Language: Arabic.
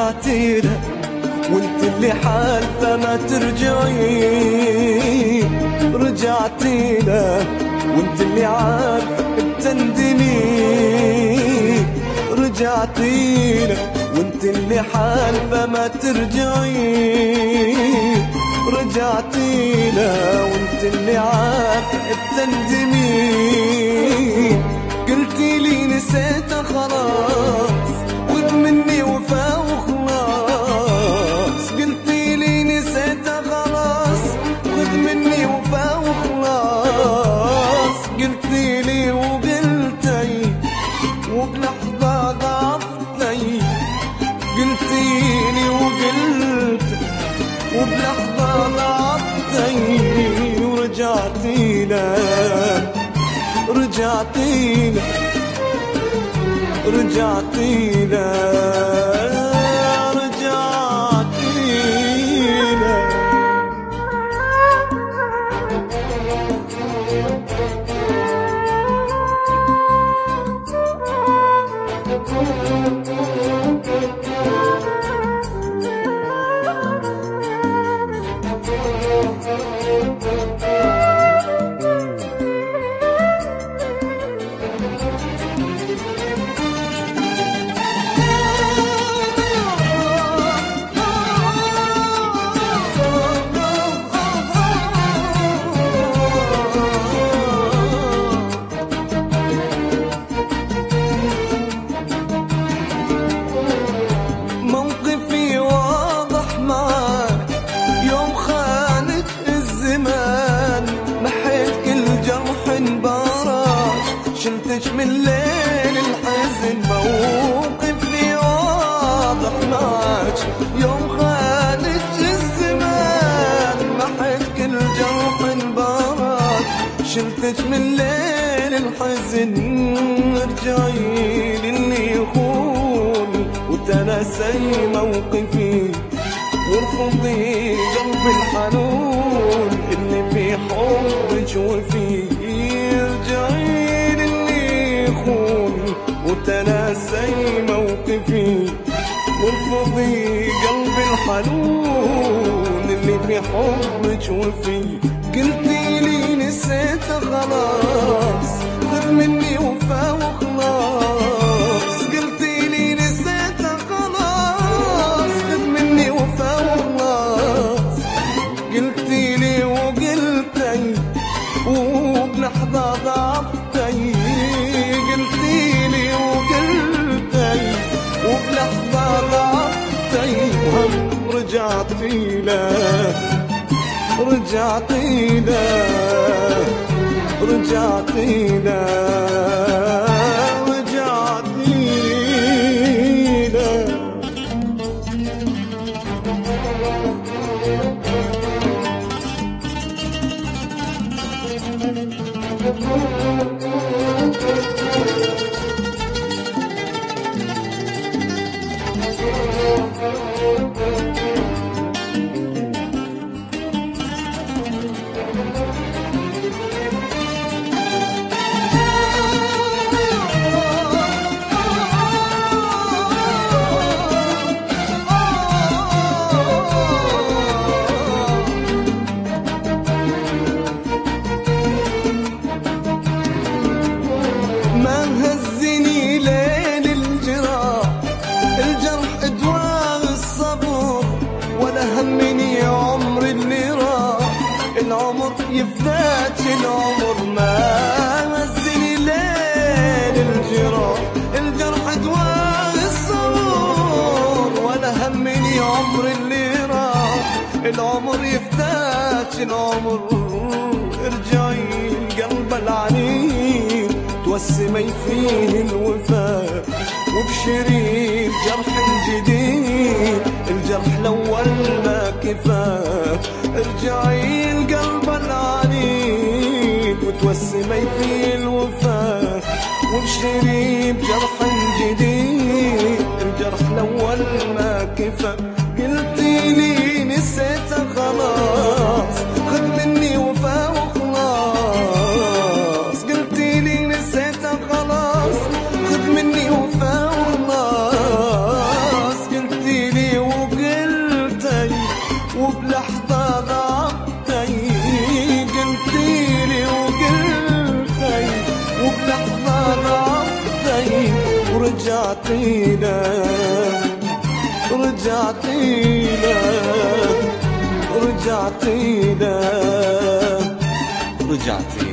رجعتي له وانت اللي حالفه ما ترجعي، رجعتي له وانت اللي عارفه بتندمي، رجعتي له وانت اللي حالفه ما ترجعي، رجعتي له وانت اللي عارفه بتندمي. قلتي لي نسيته خلاص خذ مني وفا وخلاص، قلتي لي نسيته خلاص خذ مني وفا وخلاص، قلتي لي وقلتي وبلحظة ضعفتي، قلتي لي وقلتي وبلحظة ضعفتي، ورجعتي له رجعتي له رجعتي له رجعتي له. شلتش من ليل الحزن موقفي واضح معاك، يوم خانت الزمان محيت كل جرح انبارك، شلتش من ليل الحزن ارجعي للي يخون وتناسي موقفي، وارفضي قلب الحنون اللي في حبك وفيه، ارجعي وتناسي موقفي، وارفضي قلب الحنون اللي في حبك وفيه. قلتي لي نسيته خلاص خذ مني وفا وخلاص، قلتي لي نسيته خلاص خذ مني وفا وخلاص، قلتي لي وقلتي وبلحظة ضعفتي، قلتي لي وقلتي وبلحظة ضعفتي، وهم رجعتي له رجعتي له رجعتي له رجعتي له. همني عمر اللي راح، العمر يفداك العمر ما هزني ليل الجراح، الجرح دواء الصبر ولا همني عمر اللي راح، العمر يفداك العمر، ارجعي القلب العنيد توسمي فيه الوفاء، وابشري بجرح جديد الجرح الأول ما كفاه، ارجعي القلب العنيد وتوسمي فيه الوفاء، وابشري بجرح جديد الجرح الأول ما كفاه. قلتي لي نسيته خلاص خذ مني وفا وخلاص، قلتي لي نسيته خلاص خذ مني وفا وخلاص، قلتي لي لحظة ضعفتي ورجعتي له رجعتي له رجعتي له رجعتي